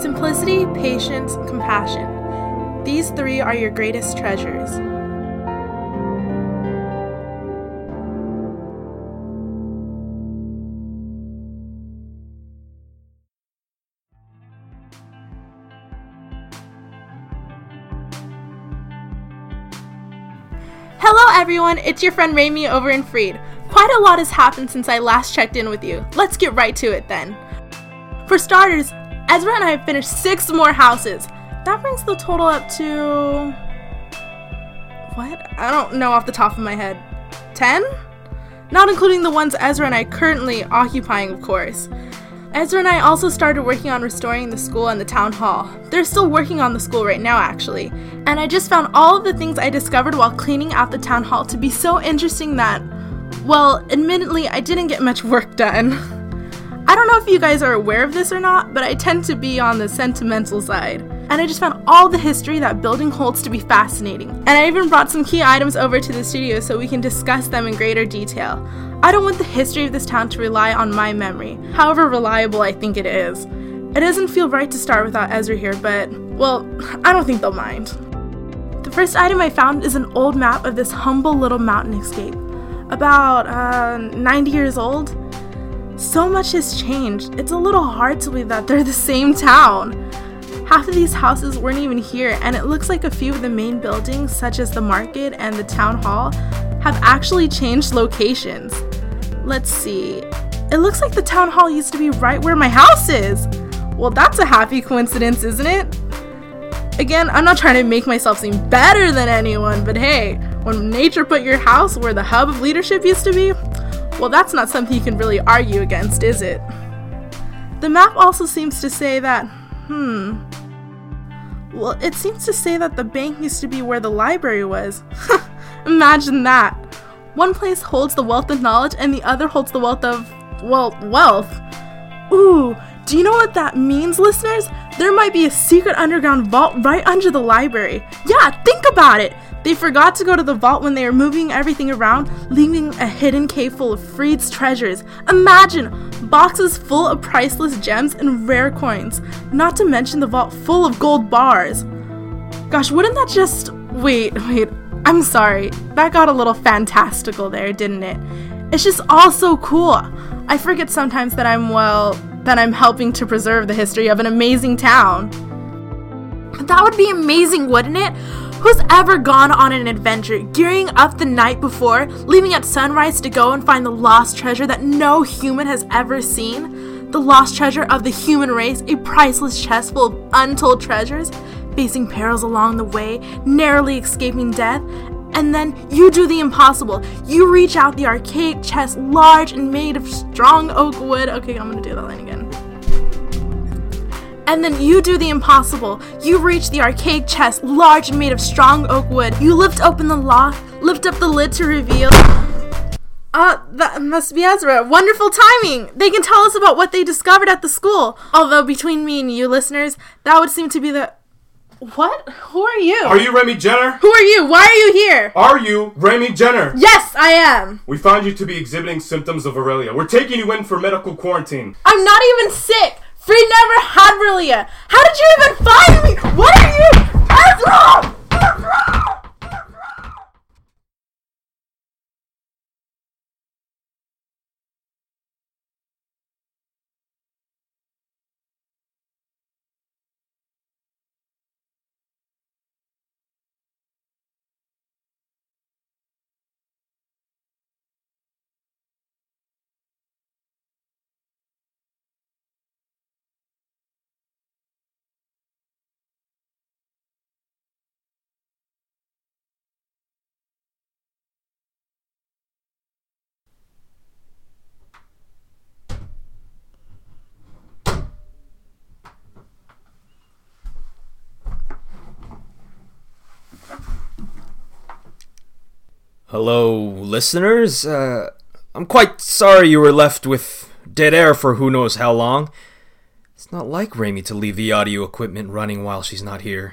Simplicity, patience, compassion. These three are your greatest treasures. Hello everyone, it's your friend Rami over in Freed. Quite a lot has happened since I last checked in with you. Let's get right to it then. For starters, Ezra and I have finished 6 more houses. That brings the total up to... what? I don't know off the top of my head. 10? Not including the ones Ezra and I currently occupying, of course. Ezra and I also started working on restoring the school and the town hall. They're still working on the school right now, actually. And I just found all of the things I discovered while cleaning out the town hall to be so interesting that, well, admittedly, I didn't get much work done. I don't know if you guys are aware of this or not, but I tend to be on the sentimental side. And I just found all the history that building holds to be fascinating. And I even brought some key items over to the studio so we can discuss them in greater detail. I don't want the history of this town to rely on my memory, however reliable I think it is. It doesn't feel right to start without Ezra here, but, well, I don't think they'll mind. The first item I found is an old map of this humble little mountain escape. About, 90 years old. So much has changed, it's a little hard to believe that they're the same town. Half of these houses weren't even here, and it looks like a few of the main buildings, such as the market and the town hall, have actually changed locations. Let's see. It looks like the town hall used to be right where my house is. Well, that's a happy coincidence, isn't it? Again, I'm not trying to make myself seem better than anyone, but hey, when nature put your house where the hub of leadership used to be, well, that's not something you can really argue against, is it? The map also seems to say that, well, it seems to say that the bank used to be where the library was. Imagine that. One place holds the wealth of knowledge and the other holds the wealth of, well, wealth. Ooh, do you know what that means, listeners? There might be a secret underground vault right under the library. Yeah, think about it. They forgot to go to the vault when they were moving everything around, leaving a hidden cave full of Freed's treasures. Imagine, boxes full of priceless gems and rare coins, not to mention the vault full of gold bars. Gosh, wouldn't that just... Wait, I'm sorry. That got a little fantastical there, didn't it? It's just all so cool. I forget sometimes that I'm helping to preserve the history of an amazing town. That would be amazing, wouldn't it? Who's ever gone on an adventure, gearing up the night before, leaving at sunrise to go and find the lost treasure that no human has ever seen? The lost treasure of the human race, a priceless chest full of untold treasures, facing perils along the way, narrowly escaping death. And then you do the impossible. You reach out the archaic chest, large and made of strong oak wood. Okay, I'm gonna do that line again. And then you do the impossible. You reach the archaic chest, large and made of strong oak wood. You lift open the lock, lift up the lid to reveal... that must be Ezra. Wonderful timing! They can tell us about what they discovered at the school. Although, between me and you listeners, that would seem to be the... What? Who are you? Are you Remy Jenner? Who are you? Why are you here? Are you Remy Jenner? Yes, I am. We found you to be exhibiting symptoms of Aurelia. We're taking you in for medical quarantine. I'm not even sick. Free never had Aurelia. How did you even find me? What are you? Ezra! Hello, listeners. I'm quite sorry you were left with dead air for who knows how long. It's not like Rami to leave the audio equipment running while she's not here.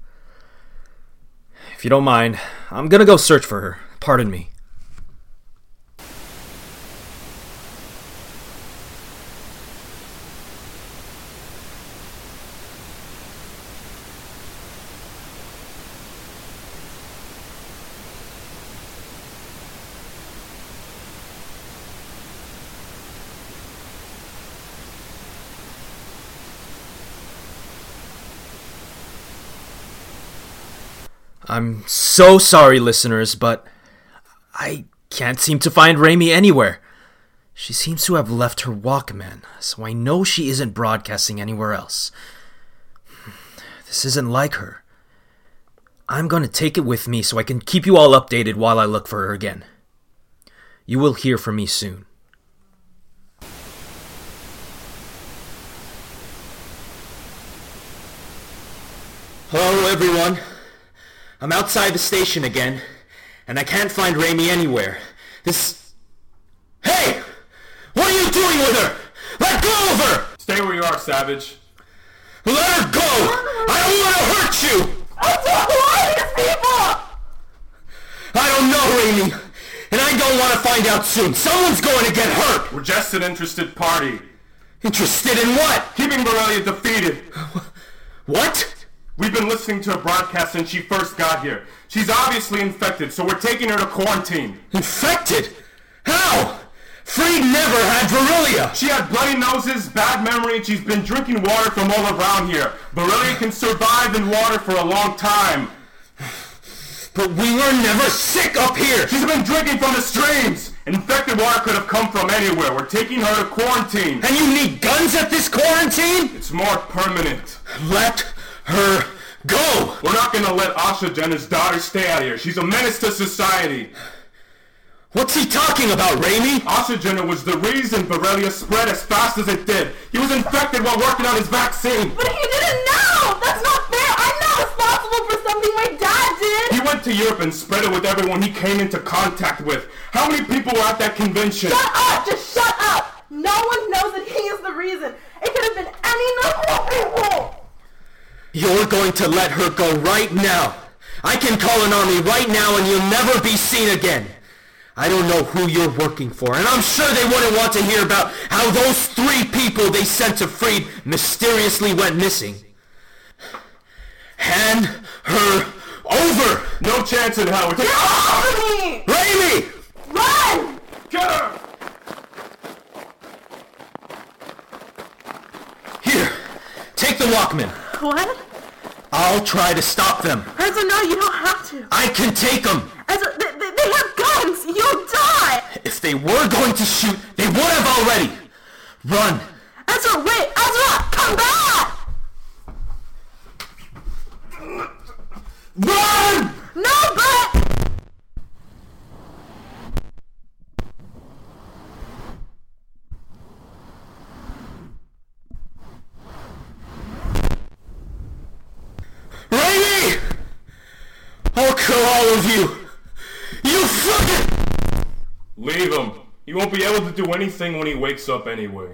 If you don't mind, I'm gonna go search for her. Pardon me. I'm so sorry, listeners, but I can't seem to find Raimi anywhere. She seems to have left her Walkman, so I know she isn't broadcasting anywhere else. This isn't like her. I'm going to take it with me so I can keep you all updated while I look for her again. You will hear from me soon. Hello, everyone. I'm outside the station again, and I can't find Raimi anywhere. Hey! What are you doing with her? Let go of her! Stay where you are, Savage. Let her go! I don't want to hurt you! I don't these people! I don't know, Raimi, and I don't want to find out soon. Someone's going to get hurt! We're just an interested party. Interested in what? Keeping Borrelia defeated. What? We've been listening to her broadcast since she first got here. She's obviously infected, so we're taking her to quarantine. Infected? How? Freed never had Borrelia! She had bloody noses, bad memory, and she's been drinking water from all around here. Borrelia can survive in water for a long time. But we were never sick up here! She's been drinking from the streams! Infected water could have come from anywhere. We're taking her to quarantine. And you need guns at this quarantine? It's more permanent. Let her go! We're not gonna let Asha Jenner's daughter stay out here. She's a menace to society. What's he talking about, Raimi? Asha Jenner was the reason Borrelia spread as fast as it did. He was infected while working on his vaccine. But he didn't know! That's not fair! I'm not responsible for something my dad did! He went to Europe and spread it with everyone he came into contact with. How many people were at that convention? Shut up! Just shut up! No one knows that he is the reason. It could have been any number of people! You're going to let her go right now. I can call an army right now and you'll never be seen again. I don't know who you're working for, and I'm sure they wouldn't want to hear about how those 3 people they sent to Freed mysteriously went missing. Hand her over! No chance in hell. Get off of me! Raimi! Run! Get her! Here, take the Walkman. What? I'll try to stop them. Ezra, no, you don't have to. I can take them. Ezra, they have guns! You'll die! If they were going to shoot, they would have already. Run. Ezra, wait! Ezra, come back! Run! No, but... Raimi! I'll kill all of you! You fucking... Leave him. He won't be able to do anything when he wakes up anyway.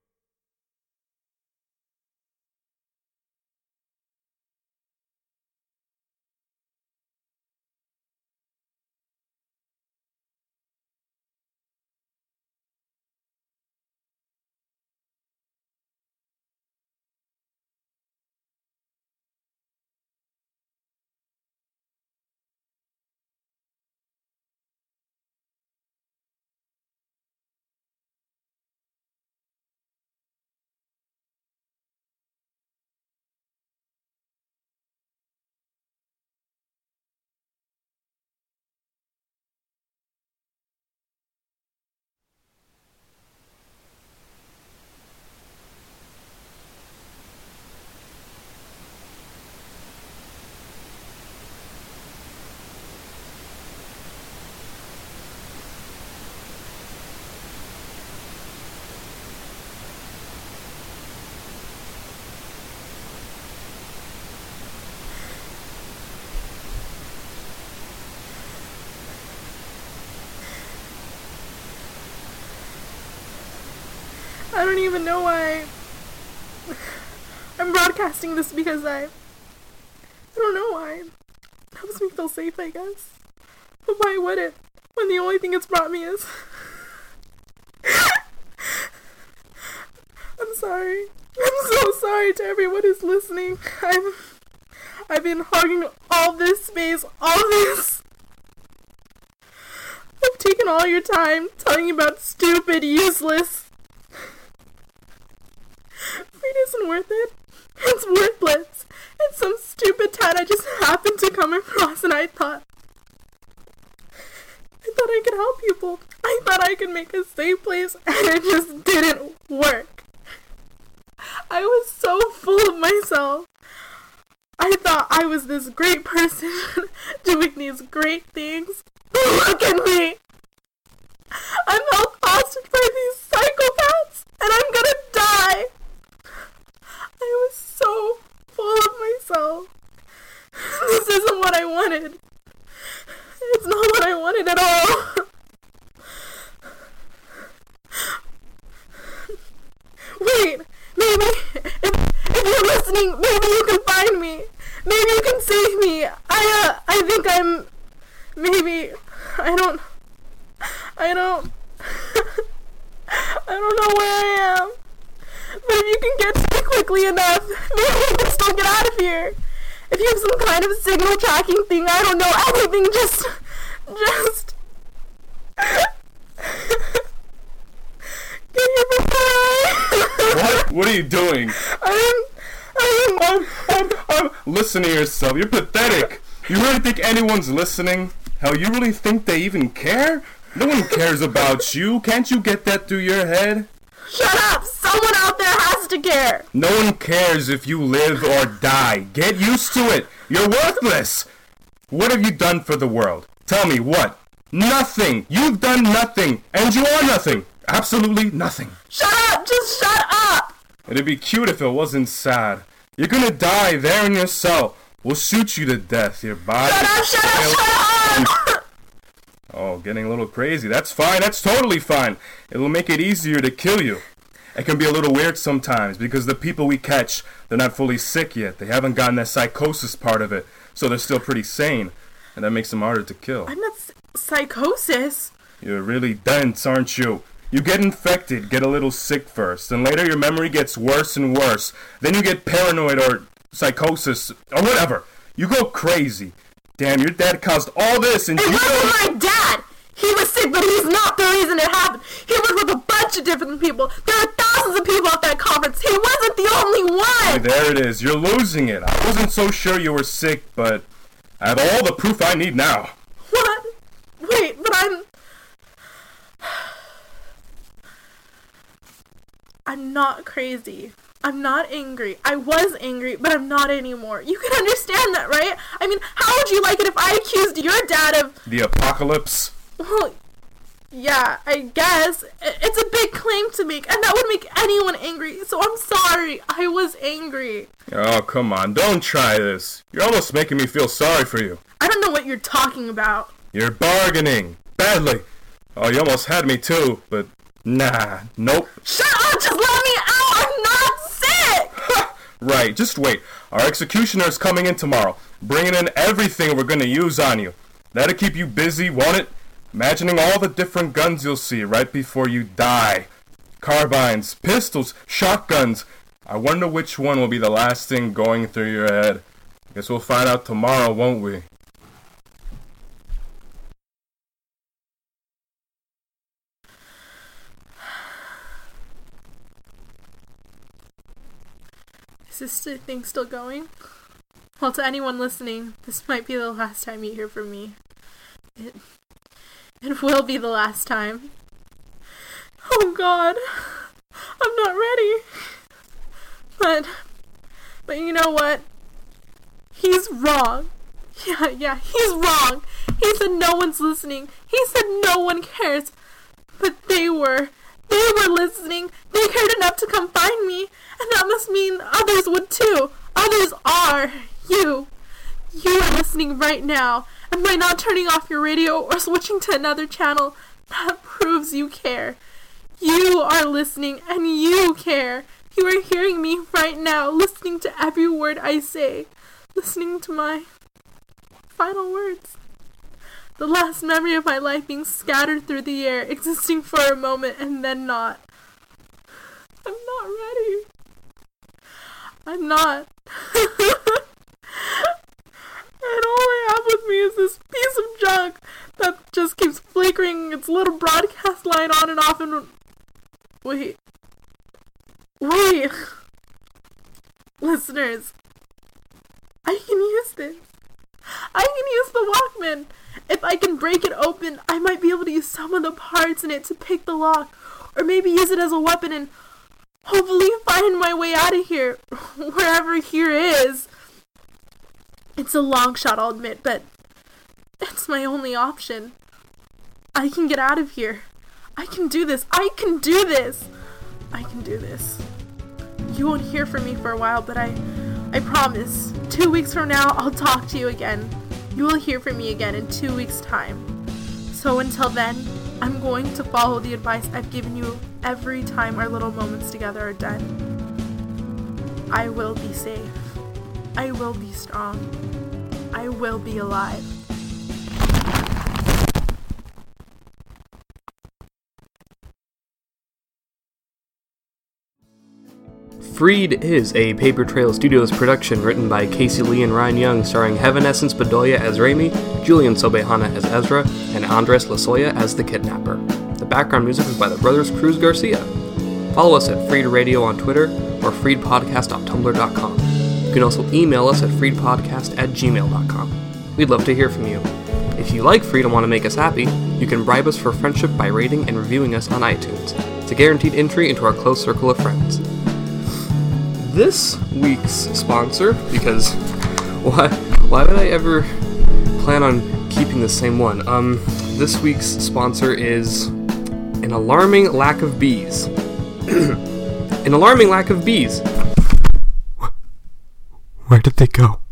I don't even know why I'm broadcasting this because I don't know why. It helps me feel safe, I guess. But why would it? When the only thing it's brought me is... I'm sorry. I'm so sorry to everyone who's listening. I've been hogging all this space, all this. I've taken all your time telling you about stupid, useless. Freed isn't worth it. It's worthless. some stupid tat I just happened to come across, and I thought I could help people. I thought I could make a safe place, and it just didn't work. I was so full of myself. I thought I was this great person doing these great things. Look at me! I'm held hostage by these psychopaths, and I'm gonna die! I was so full of myself. This isn't what I wanted. It's not what I wanted at all. Wait, maybe if you're listening, maybe you can find me. Maybe you can save me. I think I'm, maybe, I don't know where I am. But if you can get to me quickly enough, maybe we can still get out of here. If you have some kind of signal tracking thing, I don't know, anything, just... Get here before I... What are you doing? Listen to yourself. You're pathetic. You really think anyone's listening? Hell, you really think they even care? No one cares about you. Can't you get that through your head? Shut up! Someone out there has to care! No one cares if you live or die. Get used to it. You're worthless. What have you done for the world? Tell me, what? Nothing. You've done nothing. And you are nothing. Absolutely nothing. Shut up! Just shut up! It'd be cute if it wasn't sad. You're gonna die there in your cell. We'll shoot you to death. Your body... Shut up! Oh, getting a little crazy. That's fine. That's totally fine. It'll make it easier to kill you. It can be a little weird sometimes because the people we catch, they're not fully sick yet. They haven't gotten that psychosis part of it, so they're still pretty sane, and that makes them harder to kill. I'm not psychosis. You're really dense, aren't you? You get infected, get a little sick first, and later your memory gets worse and worse. Then you get paranoid or psychosis or whatever. You go crazy. Damn, your dad caused all this, and it wasn't my dad! He was sick, but he's not the reason it happened. He was with a bunch of different people. There were thousands of people at that conference. He wasn't the only one! Hey, there it is. You're losing it. I wasn't so sure you were sick, but I have all the proof I need now. What? Wait, but I'm not crazy. I'm not angry. I was angry, but I'm not anymore. You can understand that, right? I mean, how would you like it if I accused your dad of... The apocalypse? Well, yeah, I guess. It's a big claim to make, and that would make anyone angry, so I'm sorry. I was angry. Oh, come on. Don't try this. You're almost making me feel sorry for you. I don't know what you're talking about. You're bargaining. Badly. Oh, you almost had me too, but nah, nope. Shut up! Just let me out! I'm not sick! Right, just wait. Our executioner is coming in tomorrow, bringing in everything we're gonna use on you. That'll keep you busy, won't it? Imagining all the different guns you'll see right before you die. Carbines, pistols, shotguns. I wonder which one will be the last thing going through your head. Guess we'll find out tomorrow, won't we? Is this thing still going? Well, to anyone listening, this might be the last time you hear from me. It will be the last time. Oh God, I'm not ready. But you know what? He's wrong. Yeah, he's wrong. He said no one's listening. He said no one cares. But they were. They were listening. They cared enough to come find me. And that must mean others would too. Others are. You are listening right now. And by not turning off your radio or switching to another channel, that proves you care. You are listening and you care. You are hearing me right now, listening to every word I say. Listening to my final words. The last memory of my life being scattered through the air, existing for a moment and then not. I'm not ready. I'm not. And all I have with me is this piece of junk that just keeps flickering its little broadcast line on and off and... Wait. Listeners. I can use this. I can use the Walkman. If I can break it open, I might be able to use some of the parts in it to pick the lock, or maybe use it as a weapon and hopefully find my way out of here, wherever here is. It's a long shot, I'll admit, but it's my only option. I can get out of here. I can do this. I can do this. I can do this. You won't hear from me for a while, but I promise, 2 weeks from now, I'll talk to you again. You will hear from me again in 2 weeks' time. So until then, I'm going to follow the advice I've given you every time our little moments together are done. I will be safe. I will be strong. I will be alive. Freed is a Paper Trail Studios production written by Casey Lee and Ryan Young, starring Heavenessence Bedoya as Raimi, Julian Sobejana as Ezra, and Andres Lozoya as the Kidnapper. The background music is by the brothers Cruz Garcia. Follow us at Freed Radio on Twitter or freedpodcast.tumblr.com. You can also email us at freedpodcast@gmail.com. We'd love to hear from you. If you like Freed and want to make us happy, you can bribe us for friendship by rating and reviewing us on iTunes. It's a guaranteed entry into our close circle of friends. This week's sponsor, because why would I ever plan on keeping the same one? This week's sponsor is an alarming lack of bees. An alarming lack of bees. Where did they go?